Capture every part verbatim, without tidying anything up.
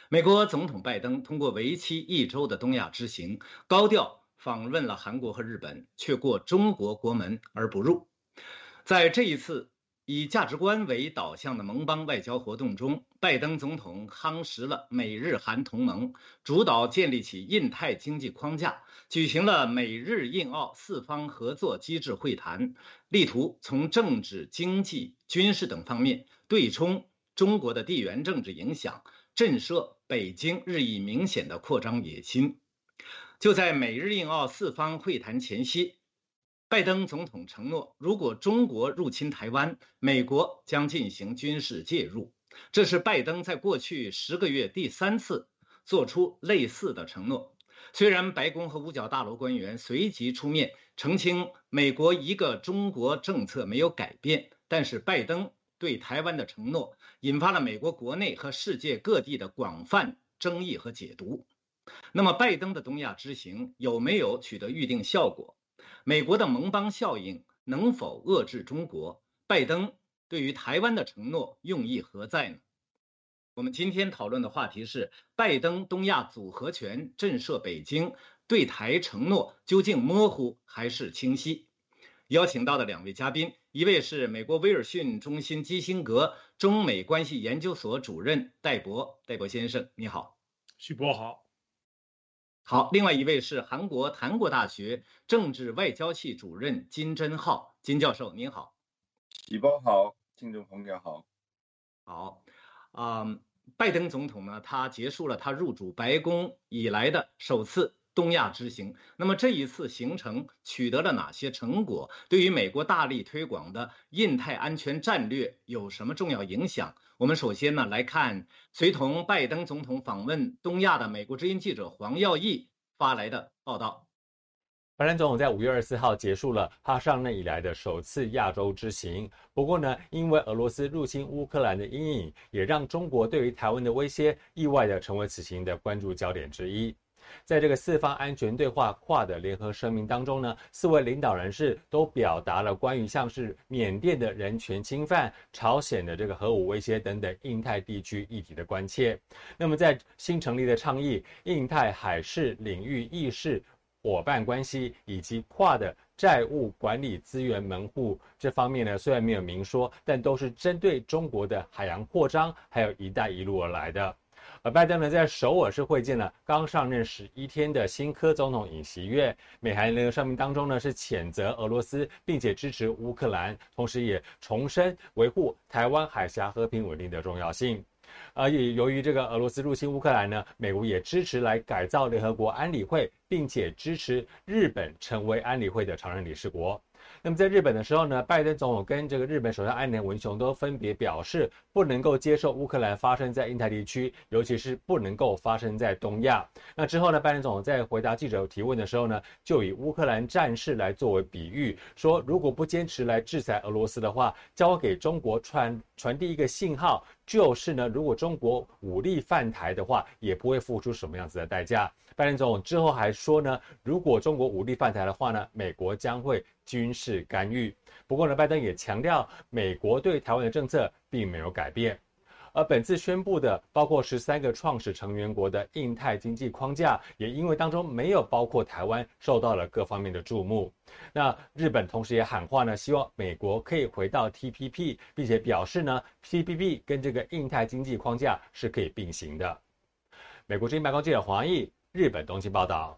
美国总统拜登通过为期一周的东亚之行，高调访问了韩国和日本，却过中国国门而不入。在这一次以价值观为导向的盟邦外交活动中，拜登总统夯实了美日韩同盟，主导建立起印太经济框架，举行了美日印澳四方合作机制会谈，力图从政治、经济、军事等方面对冲中国的地缘政治影响，震慑北京日益明显的扩张野心。就在美日印澳四方会谈前夕，拜登总统承诺，如果中国入侵台湾，美国将进行军事介入。这是拜登在过去十个月第三次做出类似的承诺。虽然白宫和五角大楼官员随即出面澄清美国一个中国政策没有改变，但是拜登对台湾的承诺引发了美国国内和世界各地的广泛争议和解读。那么拜登的东亚之行有没有取得预定效果？美国的盟邦效应能否遏制中国？拜登对于台湾的承诺用意何在呢？我们今天讨论的话题是拜登东亚组合拳震慑北京，对台承诺究竟模糊还是清晰？邀请到的两位嘉宾，一位是美国威尔逊中心基辛格中美关系研究所主任戴博，戴博先生你好。 徐博好。 好，另外一位是韩国檀国大学政治外交系主任金贞浩，金教授您好。 徐博好，听众朋友好。 好，啊、嗯，拜登总统呢，他结束了他入主白宫以来的首次东亚之行。那么这一次行程取得了哪些成果？对于美国大力推广的印太安全战略有什么重要影响？我们首先呢来看随同拜登总统访问东亚的美国之音记者黄耀义发来的报道。 拜登总统在五月二十四号结束了他上任以来的首次亚洲之行。不过呢，因为俄罗斯入侵乌克兰的阴影，也让中国对于台湾的威胁意外的成为此行的关注焦点之一。在这个四方安全对话跨的联合声明当中呢，四位领导人士都表达了关于像是缅甸的人权侵犯、朝鲜的这个核武威胁等等印太地区议题的关切。那么在新成立的倡议印太海事领域意识伙伴关系以及跨的债务管理资源门户这方面呢，虽然没有明说，但都是针对中国的海洋扩张还有一带一路而来的。而拜登呢，在首尔市会见了刚上任十一天的新科总统尹锡悦。美韩联合声明当中呢，是谴责俄罗斯，并且支持乌克兰，同时也重申维护台湾海峡和平稳定的重要性。而也由于这个俄罗斯入侵乌克兰呢，美国也支持来改造联合国安理会，并且支持日本成为安理会的常任理事国。那么在日本的时候呢，拜登总统跟这个日本首相岸田文雄都分别表示，不能够接受乌克兰发生在印太地区，尤其是不能够发生在东亚。那之后呢，拜登总统在回答记者提问的时候呢，就以乌克兰战事来作为比喻，说如果不坚持来制裁俄罗斯的话，交给中国传传递一个信号，就是呢，如果中国武力犯台的话，也不会付出什么样子的代价。拜登总统之后还说呢，如果中国武力犯台的话呢，美国将会军事干预。不过呢，拜登也强调，美国对台湾的政策并没有改变。而本次宣布的包括十三个创始成员国的印太经济框架，也因为当中没有包括台湾，受到了各方面的注目。那日本同时也喊话呢，希望美国可以回到 T P P， 并且表示呢 T P P 跟这个印太经济框架是可以并行的。美国之音白宫记者黄毅，日本东京报道。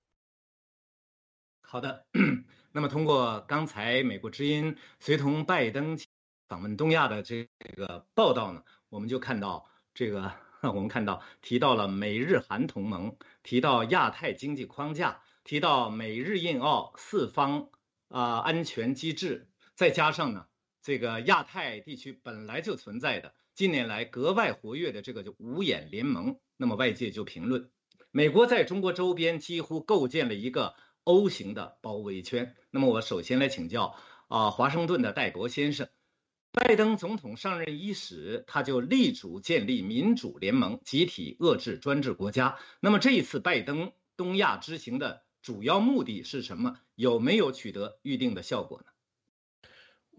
好的，那么通过刚才美国之音随同拜登访问东亚的这个报道呢，我们就看到这个，我们看到提到了美日韩同盟，提到亚太经济框架，提到美日印澳四方啊、呃、安全机制，再加上呢这个亚太地区本来就存在的近年来格外活跃的这个就五眼联盟，那么外界就评论，美国在中国周边几乎构建了一个 O 型的包围圈。那么我首先来请教啊、呃，华盛顿的戴博先生。拜登总统上任伊始，他就力主建立民主联盟，集体遏制专制国家。那么这一次拜登东亚之行的主要目的是什么？有没有取得预定的效果呢？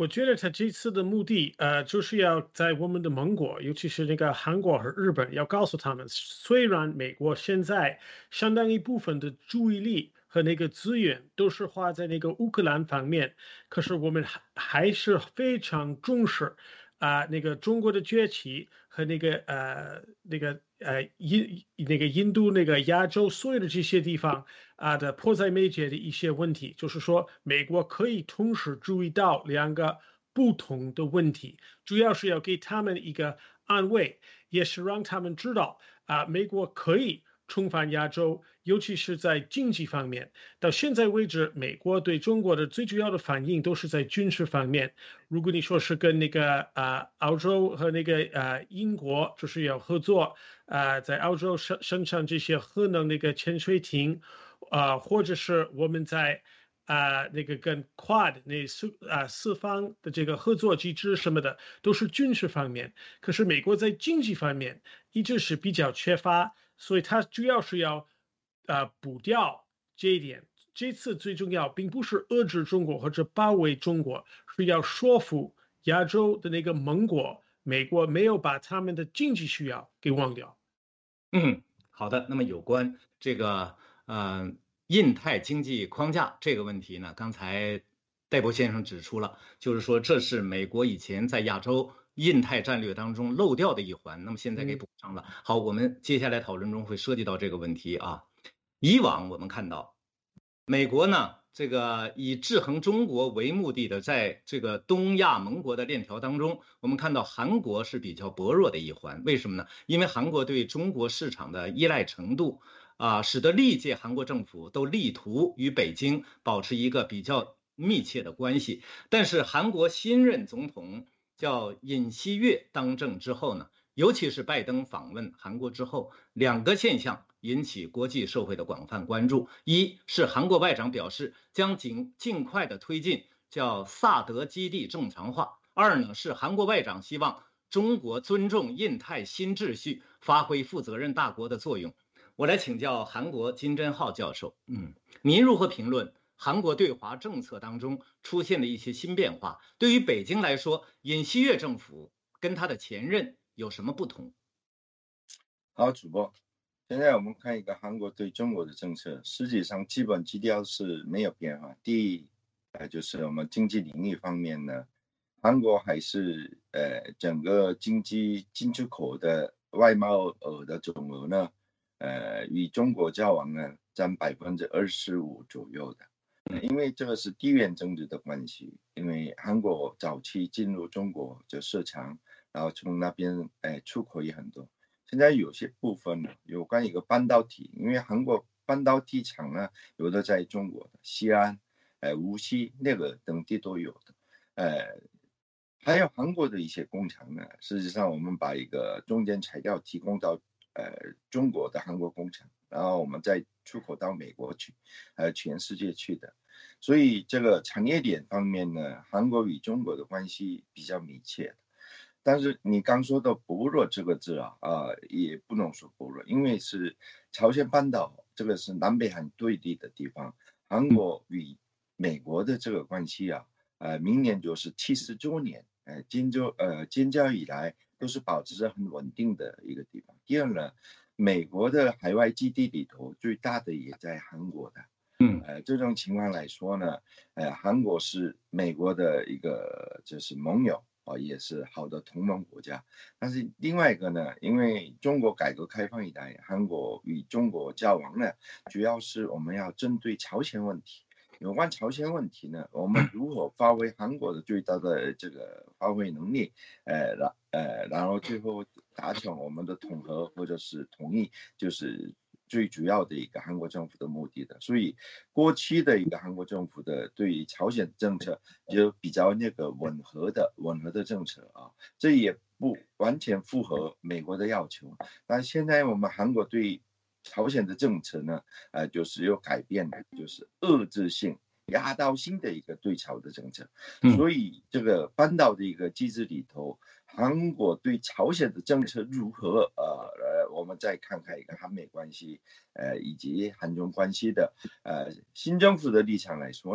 我觉得他这次的目的，呃，就是要在我们的盟国，尤其是那个韩国和日本，要告诉他们，虽然美国现在相当一部分的注意力和那个资源都是花在那个乌克兰方面，可是我们还还是非常重视啊、呃、那个中国的崛起和那个呃那个呃印那个印度那个亚洲所有的这些地方。啊的迫在眉睫的一些问题，就是说美国可以同时注意到两个不同的问题，主要是要给他们一个安慰，也是让他们知道啊，美国可以重返亚洲，尤其是在经济方面。到现在为止，美国对中国的最主要的反应都是在军事方面。如果你说是跟那个啊澳洲和那个呃英国就是要合作，啊在澳洲生生产这些核能那个潜水艇。啊、呃，或者是我们在啊、呃、那个跟 Quad 那四啊、呃、四方的这个合作机制什么的，都是军事方面。可是美国在经济方面一直是比较缺乏，所以它主要是要啊、呃、补掉这一点。这次最重要并不是遏制中国或者包围中国，是要说服亚洲的那个盟国，美国没有把他们的经济需要给忘掉。 嗯，好的。那么有关这个呃印太经济框架这个问题呢，刚才戴博先生指出了，就是说这是美国以前在亚洲印太战略当中漏掉的一环，那么现在给补上了。好，我们接下来讨论中会涉及到这个问题啊。以往我们看到，美国呢，这个以制衡中国为目的的，在这个东亚盟国的链条当中，我们看到韩国是比较薄弱的一环。为什么呢？因为韩国对中国市场的依赖程度啊，使得历届韩国政府都力图与北京保持一个比较密切的关系。但是韩国新任总统叫尹锡悦当政之后呢，尤其是拜登访问韩国之后，两个现象引起国际社会的广泛关注。一是韩国外长表示将尽尽快的推进叫萨德基地正常化。二呢是韩国外长希望中国尊重印太新秩序，发挥负责任大国的作用。我来请教韩国金贞浩教授，嗯，您如何评论韩国对华政策当中出现的一些新变化？对于北京来说，尹锡悦政府跟他的前任有什么不同？ 好，主播，现在我们看一个韩国对中国的政策，实际上基本基调是没有变化。第一，呃，就是我们经济领域方面呢，韩国还是呃整个经济进出口的外贸额的总额呢，呃，与中国交往呢占百分之二十五左右的。因为这个是地缘政治的关系，因为韩国早期进入中国就市场，然后从那边哎出口也很多。现在有些部分呢，有关一个半导体，因为韩国半导体厂呢，有的在中国的西安、呃无锡那个等地都有的，呃，还有韩国的一些工厂呢，事实上我们把一个中间材料提供到呃中国的韩国工厂，然后我们再出口到美国去，还有全世界去的。所以这个产业链方面呢，韩国与中国的关系比较密切的。但是你刚说的薄弱这个字啊，啊、呃、也不能说薄弱，因为是朝鲜半岛这个是南北韩对立的地方，韩国与美国的这个关系啊，呃，明年就是七十周年，呃，建交呃建交以来都是保持着很稳定的一个地方。第二呢，美国的海外基地里头最大的也在韩国的。 嗯， 呃，这种情况来说呢，呃，韩国是美国的一个就是盟友啊、呃，也是好的同盟国家。但是另外一个呢，因为中国改革开放以来，韩国与中国交往呢，主要是我们要针对朝鲜问题。有关朝鲜问题呢，我们如何发挥韩国的最大的这个发挥能力，呃，然呃，然后最后达成我们的统合或者是统一，就是最主要的一个韩国政府的目的的。所以过去的一个韩国政府的对于朝鲜政策就比较那个吻合的吻合的政策啊，这也不完全符合美国的要求。但现在我们韩国对朝鲜的政策呢，呃，就是有改变的，就是遏制性、压倒性的一个对朝的政策。所以这个半岛的一个机制里头，韩国对朝鲜的政策如何？呃呃，我们再看看一个韩美关系，呃，以及韩中关系的呃新政府的立场来说呢，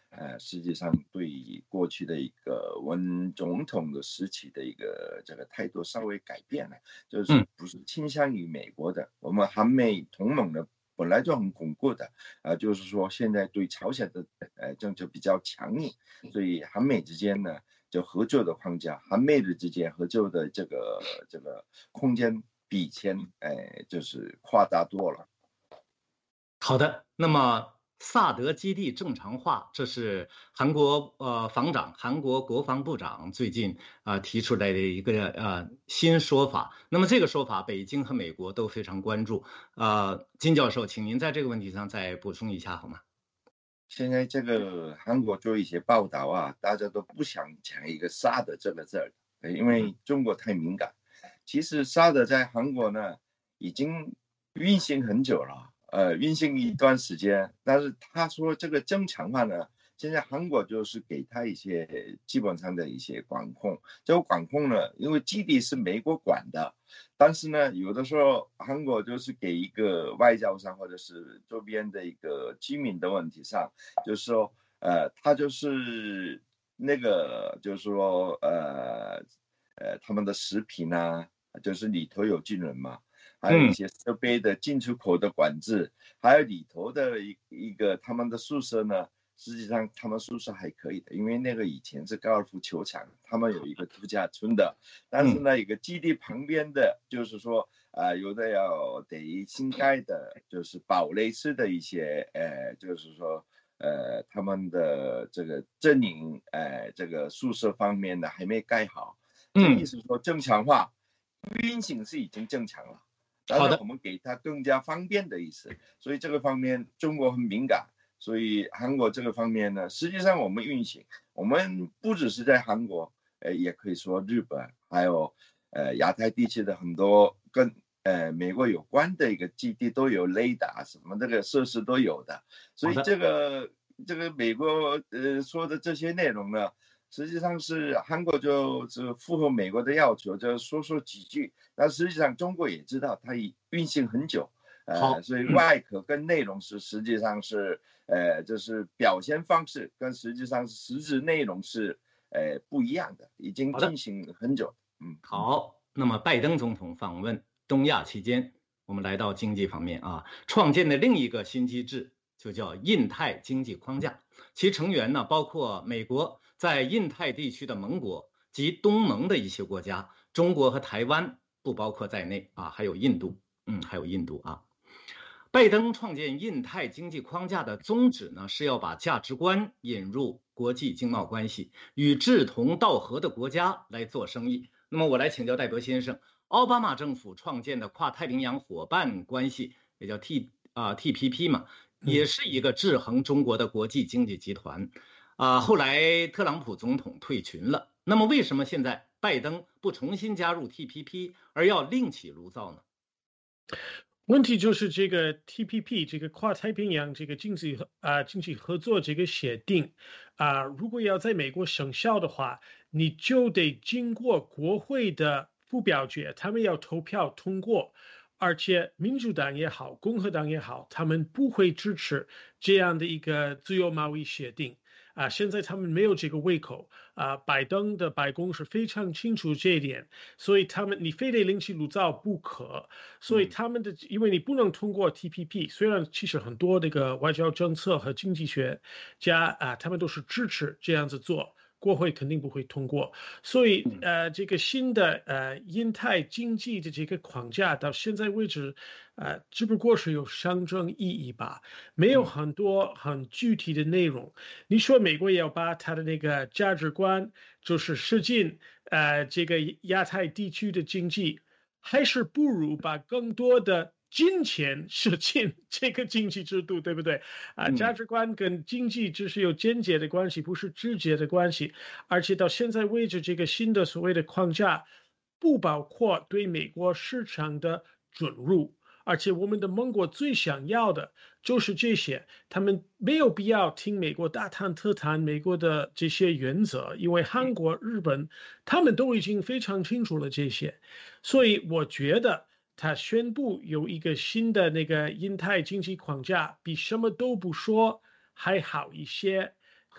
呃，实际上对过去的一个文总统的时期的一个这个态度稍微改变了，就是不是倾向于美国的。我们韩美同盟呢本来就很巩固的，啊、呃，就是说现在对朝鲜的呃政策比较强硬，所以韩美之间呢就合作的框架，韩美的之间合作的这个这个空间比以前呃就是夸大多了。 好的，那么萨德基地正常化，这是韩国呃防长、韩国国防部长最近啊、呃、提出来的一个呃新说法。那么这个说法，北京和美国都非常关注。呃，金教授，请您在这个问题上再补充一下好吗？ 现在这个韩国做一些报道啊，大家都不想讲一个萨德这个字儿，因为中国太敏感。其实萨德在韩国呢已经运行很久了。呃，运行一段时间，但是他说这个正常化呢，现在韩国就是给他一些基本上的一些管控。这个管控呢，因为基地是美国管的，但是呢，有的时候韩国就是给一个外交上或者是周边的一个居民的问题上，就是说，呃，他就是那个就是说，呃，呃，他们的食品啊，就是里头有军人嘛。还有一些设备的进出口的管制，嗯、还有里头的一一个他们的宿舍呢，实际上他们宿舍还可以的，因为那个以前是高尔夫球场，他们有一个度假村的，但是呢，一个基地旁边的，就是说啊、呃，有的要得新盖的，就是堡垒式的一些，呃，就是说呃，他们的这个阵营，呃，这个宿舍方面的还没盖好，这意思说正常化，运行是已经正常了。但是我们给他更加方便的意思，所以这个方面中国很敏感，所以韩国这个方面呢，实际上我们运行，我们不只是在韩国，呃，也可以说日本，还有呃亚太地区的很多跟呃美国有关的一个基地都有雷达什么这个设施都有的，所以这个这个美国呃说的这些内容呢。实际上是韩国就是符合美国的要求，就说说几句。但实际上中国也知道它已运行很久，呃，所以外壳跟内容是实际上是呃，就是表现方式跟实际上是实质内容是呃不一样的，已经进行很久。 嗯，好。那么拜登总统访问东亚期间，我们来到经济方面啊，创建的另一个新机制就叫印太经济框架，其成员呢包括美国在印太地区的盟国及东盟的一些国家，中国和台湾不包括在内啊，还有印度，嗯，还有印度啊。拜登创建印太经济框架的宗旨呢，是要把价值观引入国际经贸关系，与志同道合的国家来做生意。那么我来请教戴德先生，奥巴马政府创建的跨太平洋伙伴关系，也叫 T 啊 T P P 嘛，也是一个制衡中国的国际经济集团。啊，后来特朗普总统退群了，那么为什么现在拜登不重新加入 T P P， 而要另起炉灶呢？ 问题就是这个 T P P 这个跨太平洋这个经济啊、呃、经济合作这个协定啊、呃，如果要在美国生效的话，你就得经过国会的复表决，他们要投票通过，而且民主党也好，共和党也好，他们不会支持这样的一个自由贸易协定。啊，现在他们没有这个胃口啊，拜登的白宫是非常清楚这一点，所以他们你非得另起炉灶不可，所以他们的因为你不能通过 T P P， 虽然其实很多那个外交政策和经济学家啊，他们都是支持这样子做。国会肯定不会通过，所以呃，这个新的呃印太经济的这个框架到现在为止，呃，只不过是有象征意义吧，没有很多很具体的内容。你说美国也要把他的那个价值观，就是实进呃这个亚太地区的经济，还是不如把更多的金钱是进这个经济制度，对不对？啊，价值观跟经济只是有间接的关系，不是直接的关系。而且到现在为止，这个新的所谓的框架不包括对美国市场的准入，而且我们的盟国最想要的就是这些，他们没有必要听美国大谈特谈美国的这些原则，因为韩国、日本他们都已经非常清楚了这些，所以我觉得。他宣布有一个新的那个印太经济框架，比什么都不说还好一些。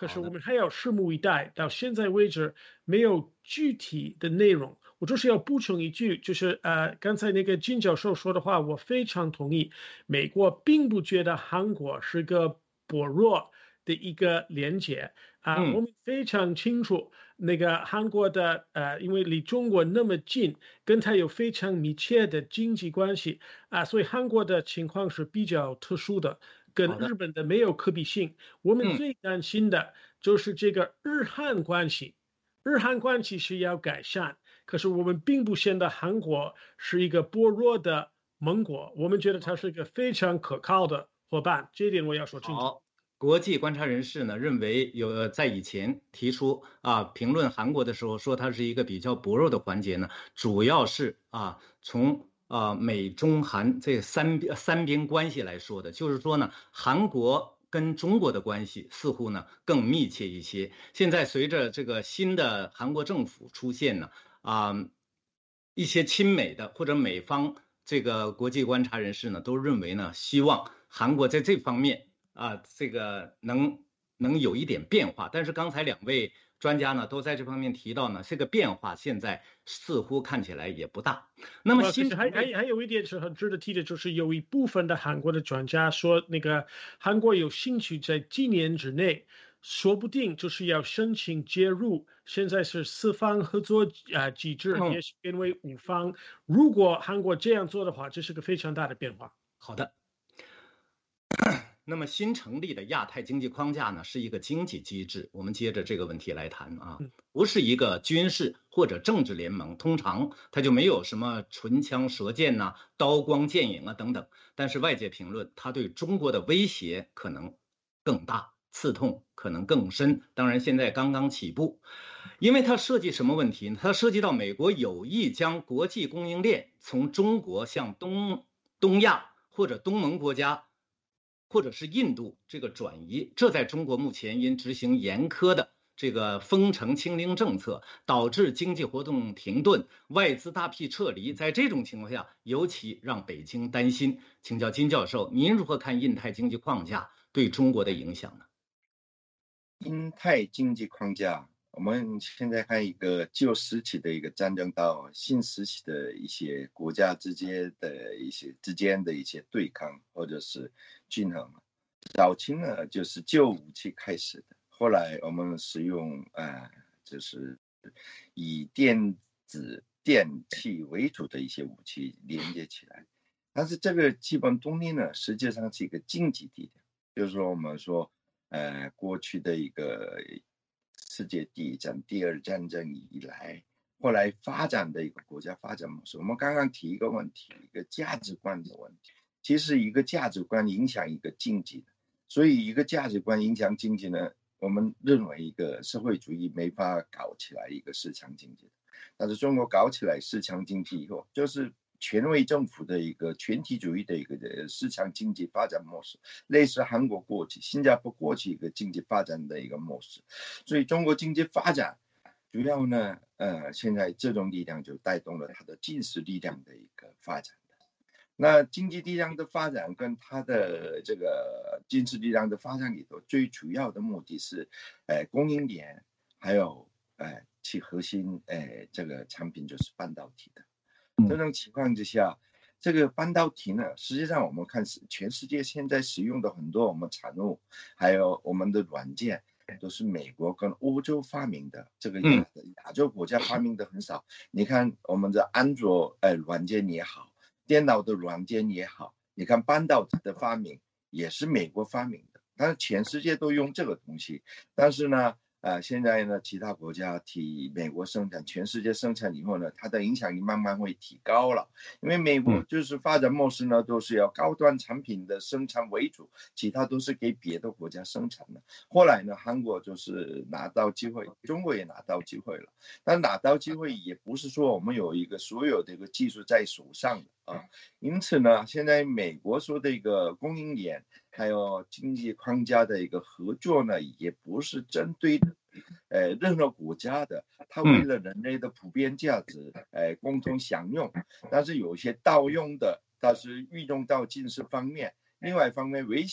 可是我们还要拭目以待。到现在为止，没有具体的内容。我就是要补充一句，就是呃，刚才那个金教授说的话，我非常同意。美国并不觉得韩国是个薄弱的一个连接啊、呃嗯，我们非常清楚，那个韩国的呃，因为离中国那么近，跟它有非常密切的经济关系啊、呃，所以韩国的情况是比较特殊的，跟日本的没有可比性。我们最担心的就是这个日韩关系，日韩关系是要改善。可是我们并不显得韩国是一个薄弱的盟国，我们觉得它是一个非常可靠的伙伴，这一点我要说清楚。 好，国际观察人士呢认为有在以前提出啊评论韩国的时候说它是一个比较薄弱的环节呢，主要是啊从啊美中韩这三三边关系来说的，就是说呢韩国跟中国的关系似乎呢更密切一些。现在随着这个新的韩国政府出现呢。啊，一些亲美的或者美方这个国际观察人士呢，都认为呢，希望韩国在这方面啊，这个能能有一点变化。但是刚才两位专家呢，都在这方面提到呢，这个变化现在似乎看起来也不大。那么新还还还有一点是很值得提的，就是有一部分的韩国的专家说，那个韩国有兴趣在几年之内。说不定就是要申请介入，现在是四方合作啊机制，也许变为五方。如果韩国这样做的话，这是个非常大的变化。 好的。那么新成立的亚太经济框架呢，是一个经济机制。我们接着这个问题来谈啊，不是一个军事或者政治联盟，通常它就没有什么唇枪舌剑呐、啊、刀光剑影啊等等。但是外界评论，它对中国的威胁可能更大。刺痛可能更深，当然现在刚刚起步，因为它涉及什么问题呢？它涉及到美国有意将国际供应链从中国向东东亚或者东盟国家，或者是印度这个转移，这在中国目前因执行严苛的这个封城清零政策，导致经济活动停顿，外资大批撤离，在这种情况下，尤其让北京担心。请教金教授，您如何看印太经济框架对中国的影响呢？ 印太经济框架，我们现在看一个旧时期的一个战争到新时期的一些国家之间的一些之间的一些对抗或者是均衡。早期呢就是旧武器开始的，后来我们使用呃就是以电子电器为主的一些武器连接起来。但是这个基本动力呢，实际上是一个经济力量，就是说我们说。呃，过去的一个世界第一战、第二战争以来，后来发展的一个国家发展模式，我们刚刚提一个问题，一个价值观的问题。其实一个价值观影响一个经济的，所以一个价值观影响经济呢，我们认为一个社会主义没法搞起来一个市场经济的，但是中国搞起来市场经济以后，就是权威政府的一个全体主义的一个市场经济发展模式，类似韩国过去、新加坡过去一个经济发展的一个模式。所以中国经济发展主要呢，呃，现在这种力量就带动了它的军事力量的一个发展的。那经济力量的发展跟它的这个军事力量的发展里头，最主要的目的是，呃，供应链，还有呃，其核心呃这个产品就是半导体的。这种情况之下，这个半导体呢，实际上我们看是全世界现在使用的很多我们产物，还有我们的软件，都是美国跟欧洲发明的。这个亚亚洲国家发明的很少。你看我们的安卓呃软件也好，电脑的软件也好，你看半导体的发明也是美国发明的，但是全世界都用这个东西。但是呢。呃，现在呢，其他国家替美国生产，全世界生产以后呢，它的影响力慢慢会提高了。因为美国就是发展模式呢，都是要高端产品的生产为主，其他都是给别的国家生产的。后来呢，韩国就是拿到机会，中国也拿到机会了。但拿到机会也不是说我们有一个所有的一个技术在手上的啊。因此呢，现在美国说的一个供应链还有经济框架的一个合作呢，也不是针对呃任何国家的，它为了人类的普遍价值，呃共同享用，但是有些盗用的，它是运用到军事方面，另外一方面威胁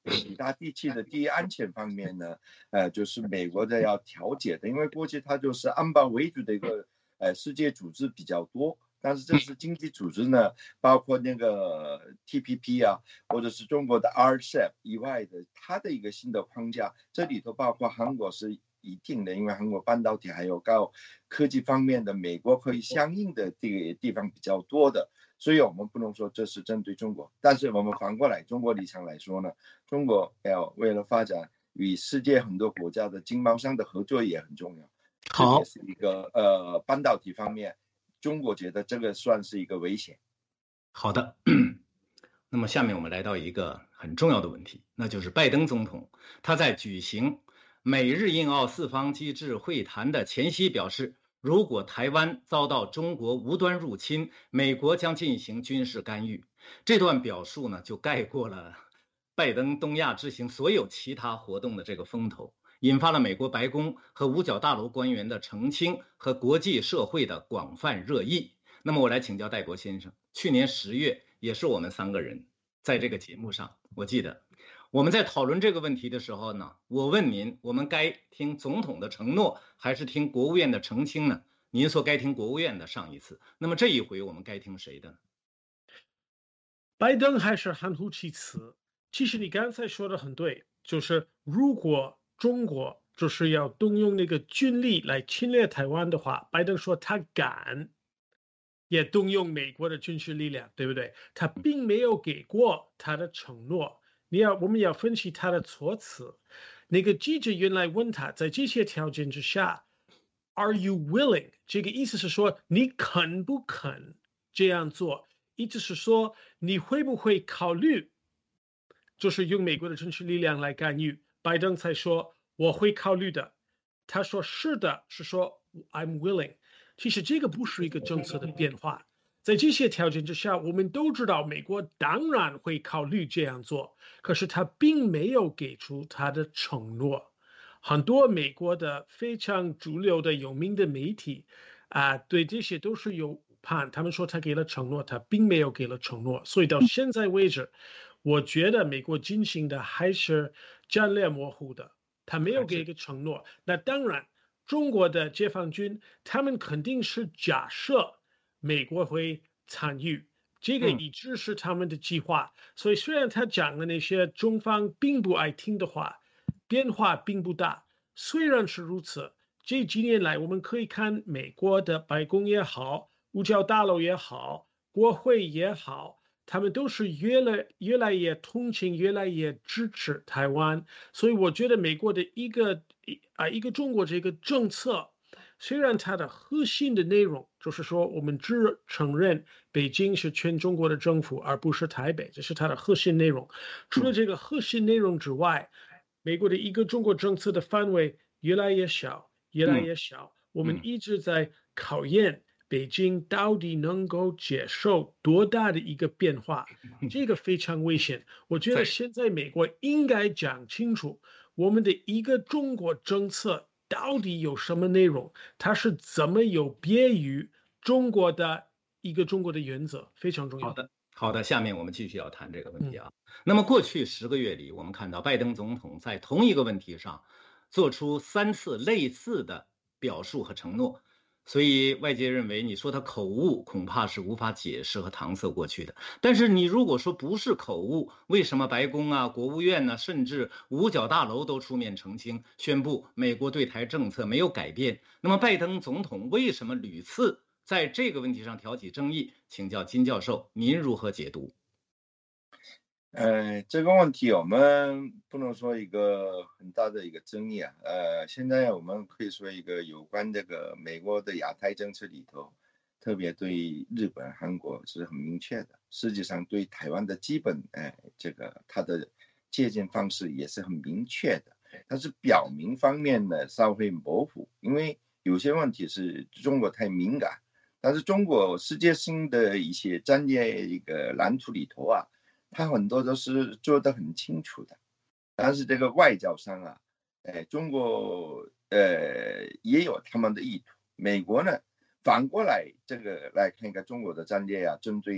其他地区的第一安全方面呢，呃，就是美国的要调解的，因为过去它就是安保为主的一个呃世界组织比较多，但是这是经济组织呢，包括那个 T P P 啊，或者是中国的 R C E P 以外的，它的一个新的框架，这里头包括韩国是一定的，因为韩国半导体还有高科技方面的，美国可以相应的这个地方比较多的。所以我们不能说这是针对中国，但是我们反过来，中国立场来说呢，中国要为了发展与世界很多国家的经贸商的合作也很重要。 好， 这也是一个呃半导体方面，中国觉得这个算是一个危险。 好的，那么下面我们来到一个很重要的问题，那就是拜登总统他在举行美日印澳四方机制会谈的前夕表示，如果台湾遭到中国无端入侵，美国将进行军事干预。这段表述呢，就盖过了拜登东亚之行所有其他活动的这个风头，引发了美国白宫和五角大楼官员的澄清和国际社会的广泛热议。那么我来请教戴国先生，去年十月也是我们三个人在这个节目上，我记得我们在讨论这个问题的时候呢，我问您，我们该听总统的承诺，还是听国务院的澄清呢？您说该听国务院的上一次，那么这一回我们该听谁的呢？ 拜登还是含糊其辞。其实你刚才说的很对，就是如果中国就是要动用那个军力来侵略台湾的话，拜登说他敢也动用美国的军事力量，对不对？他并没有给过他的承诺。你要我们要分析他的措辞。那个记者原来问他，在这些条件之下 ，Are you willing？ 这个意思是说你肯不肯这样做？意思是说你会不会考虑，就是用美国的军事力量来干预？拜登才说我会考虑的。他说是的，是说 I'm willing。其实这个不是一个政策的变化，在这些条件之下，我们都知道美国当然会考虑这样做，可是他并没有给出他的承诺。很多美国的非常主流的有名的媒体啊、呃，对这些都是有误判，他们说他给了承诺，他并没有给了承诺，所以到现在为止，我觉得美国进行的还是战略模糊的，他没有给一个承诺。那当然。中国的解放军，他们肯定是假设美国会参与，这个一直是他们的计划。所以虽然他讲的那些中方并不爱听的话，变化并不大。虽然是如此，这几年来我们可以看美国的白宫也好，五角大楼也好，国会也好。他们都是越来越来越同情，越来越支持台湾，所以我觉得美国的一个啊一个中国这个政策，虽然它的核心的内容就是说我们只承认北京是全中国的政府，而不是台北，这是它的核心内容。除了这个核心内容之外，美国的一个中国政策的范围越来越小，越来越小。我们一直在考验。北京到底能够接受多大的一个变化？这个非常危险。我觉得现在美国应该讲清楚，我们的一个中国政策到底有什么内容，它是怎么有别于中国的一个中国的原则，非常重要。 好的，好的，下面我们继续要谈这个问题啊。嗯、那么过去十个月里，我们看到拜登总统在同一个问题上做出三次类似的表述和承诺。所以外界认为你说他口误，恐怕是无法解释和搪塞过去的。但是你如果说不是口误，为什么白宫啊、国务院呢、啊，甚至五角大楼都出面澄清，宣布美国对台政策没有改变？那么拜登总统为什么屡次在这个问题上挑起争议？请教金教授，您如何解读？ 呃，这个问题我们不能说一个很大的一个争议啊。呃，现在我们可以说一个有关这个美国的亚太政策里头，特别对日本、韩国是很明确的。实际上对台湾的基本，哎，这个它的借鉴方式也是很明确的。但是表明方面呢稍微模糊，因为有些问题是中国太敏感，但是中国世界性的一些战略一个蓝图里头啊。他很多都是做得很清楚的，但是这个外交上啊，哎，中国呃也有他们的意图。美国呢，反过来这个来看一个中国的战略啊，针对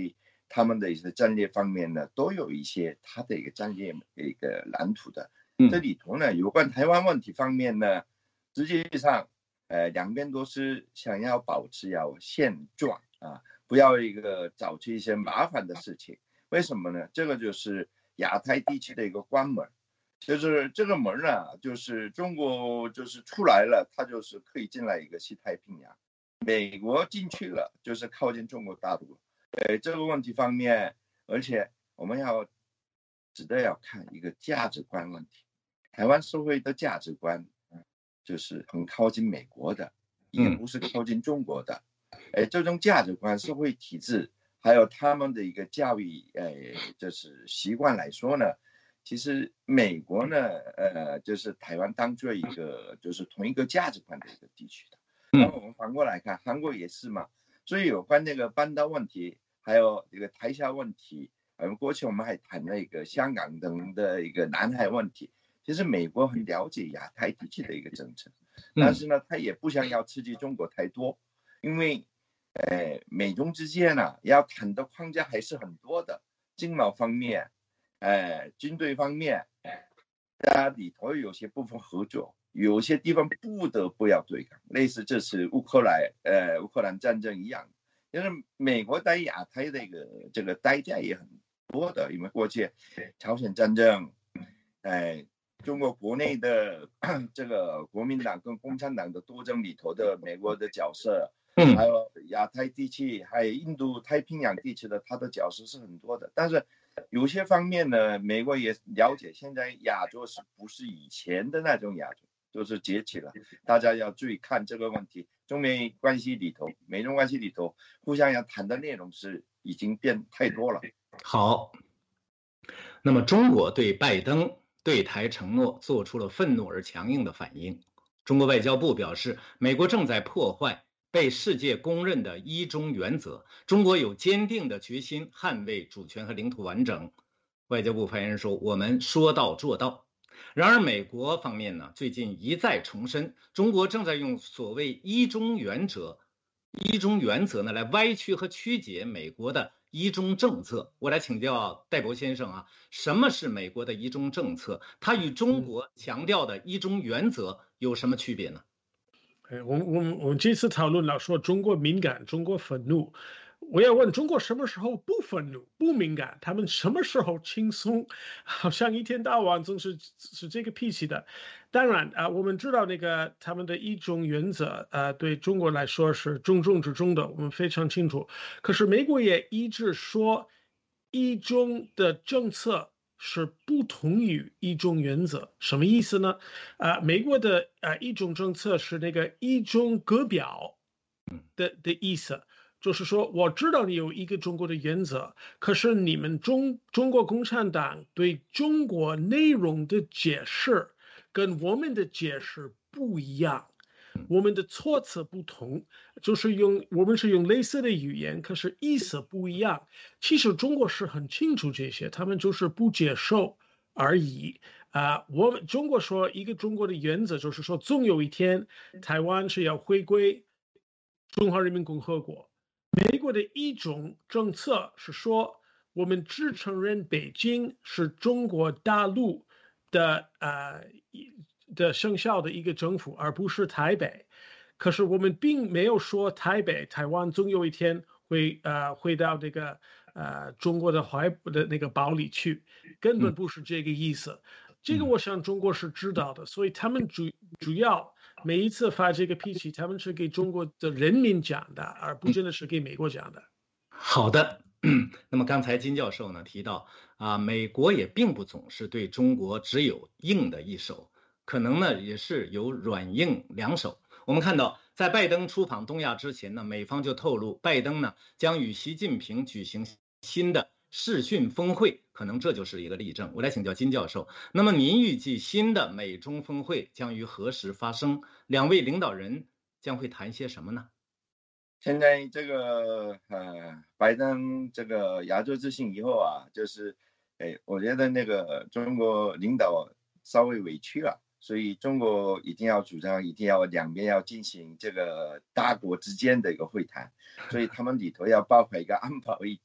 他们的一些战略方面呢，都有一些他的一个战略一个蓝图的。这里头呢，有关台湾问题方面呢，实际上，呃，两边都是想要保持要现状啊，不要一个找出一些麻烦的事情。为什么呢？这个就是亚太地区的一个关门，就是这个门呢，就是中国就是出来了，它就是可以进来一个西太平洋，美国进去了就是靠近中国大陆。呃，这个问题方面，而且我们要值得要看一个价值观问题。台湾社会的价值观就是很靠近美国的，也不是靠近中国的。哎，这种价值观、社会体制，还有他们的一个教育，哎，就是习惯来说呢，其实美国呢，呃，就是台湾当做一个就是同一个价值观的一个地区的。那我们反过来看，韩国也是嘛。所以有关那个半岛问题，还有这个台海问题，嗯，过去我们还谈了一个香港等的一个南海问题。其实美国很了解亚太地区的一个政策，但是呢，他也不想要刺激中国太多，因为，呃，美中之间呢、啊，要谈的框架还是很多的，经贸方面，呃，军队方面，大家里头有些部分合作，有些地方不得不要对抗，类似这次乌克兰，呃，乌克兰战争一样，就是美国在亚太的一个这个代价也很多的，因为过去朝鲜战争，呃。中国国内的这个国民党跟共产党的斗争里头的美国的角色，还有亚太地区，还有印度太平洋地区的他的角色是很多的。但是有些方面呢，美国也了解，现在亚洲是不是以前的那种亚洲，就是崛起了。大家要注意看这个问题，中美关系里头，美中关系里头，互相要谈的内容是已经变太多了。 好，那么中国对拜登对台承诺做出了愤怒而强硬的反应。中国外交部表示，美国正在破坏被世界公认的一中原则，中国有坚定的决心捍卫主权和领土完整。外交部发言人说，我们说到做到。然而美国方面呢，最近一再重申，中国正在用所谓一中原则一中原则呢来歪曲和曲解美国的一中政策。我来请教戴博先生啊，什么是美国的一中政策？它与中国强调的一中原则有什么区别呢？ 哎，我们我们我们这次讨论老说中国敏感，中国愤怒。我要问中国什么时候不愤怒、不敏感？他们什么时候轻松？好像一天到晚总是是这个脾气的。当然啊，我们知道那个他们的一中原则，呃，对中国来说是重中之重的，我们非常清楚。可是美国也一直说，一中的政策是不同于一中原则，什么意思呢？啊、呃，美国的呃一中政策是那个一中各表的的意思。就是说，我知道你有一个中国的原则，可是你们中中国共产党对中国内容的解释跟我们的解释不一样，我们的措辞不同，就是用我们是用类似的语言，可是意思不一样。其实中国是很清楚这些，他们就是不接受而已。啊、呃，我们中国说一个中国的原则，就是说，总有一天台湾是要回归中华人民共和国。美国的一种政策是说，我们只承认北京是中国大陆的呃的生效的一个政府，而不是台北。可是我们并没有说台北、台湾总有一天会呃回到这个呃中国的怀的那个堡里去，根本不是这个意思。这个我想中国是知道的，所以他们主主要。每一次发这个脾气，他们是给中国的人民讲的，而不真的是给美国讲的。 好的，那么刚才金教授呢提到啊，美国也并不总是对中国只有硬的一手，可能呢也是有软硬两手。我们看到，在拜登出访东亚之前呢，美方就透露，拜登呢将与习近平举行新的视讯峰会，可能这就是一个例证。我来请教金教授，那么您预计新的美中峰会将于何时发生？两位领导人将会谈些什么呢？ 现在这个呃，拜登这个亚洲之行以后啊，就是，哎，我觉得那个中国领导稍微委屈了，所以中国一定要主张，一定要两边要进行这个大国之间的一个会谈，所以他们里头要包括一个安保议题。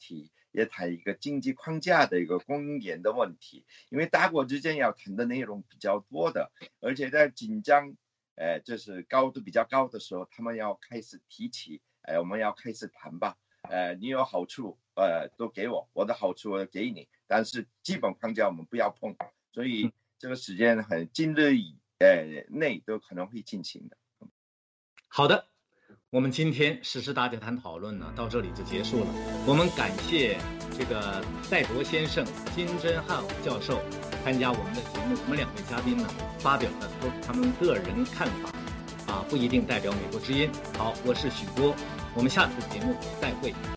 也谈一个经济框架的一个供应链的问题，因为大国之间要谈的内容比较多的，而且在紧张，呃，就是高度比较高的时候，他们要开始提起，哎、呃，我们要开始谈吧，呃，你有好处，呃，都给我，我的好处我给你，但是基本框架我们不要碰，所以这个时间很今日以呃内都可能会进行的。 好的。我们今天时事大家谈讨论呢，到这里就结束了。我们感谢这个戴铎先生、金真汉教授参加我们的节目。我们两位嘉宾呢，发表了都他们个人看法，啊，不一定代表美国之音。好，我是许波，我们下次节目再会。